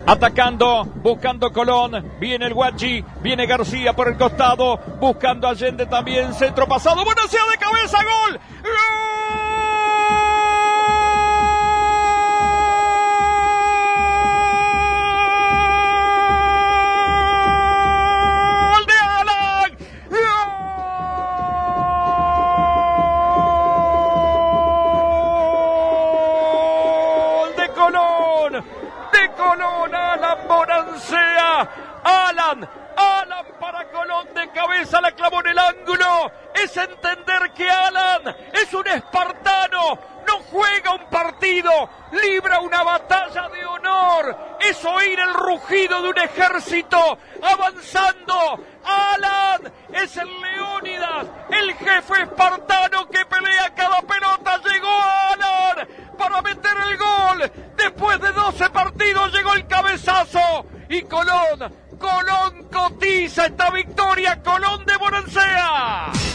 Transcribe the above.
Atacando, buscando Colón, viene el Guachi, viene García por el costado, buscando Allende también, centro pasado, Bonansea de cabeza, gol. ¡Gol de Alan! ¡Gol de Colón! De Colón, Alan Bonansea. Alan para Colón de cabeza, la clavó en el ángulo. Es entender que Alan es un espartano, no juega un partido, libra una batalla de honor. Es oír el rugido de un ejército avanzando. Alan es el Leónidas, el jefe espartano que pelea cada pelota. Llegó Alan para meter el gol. Después de 12 partidos llegó el cabezazo. Y Colón cotiza esta victoria. Colón de Bonansea.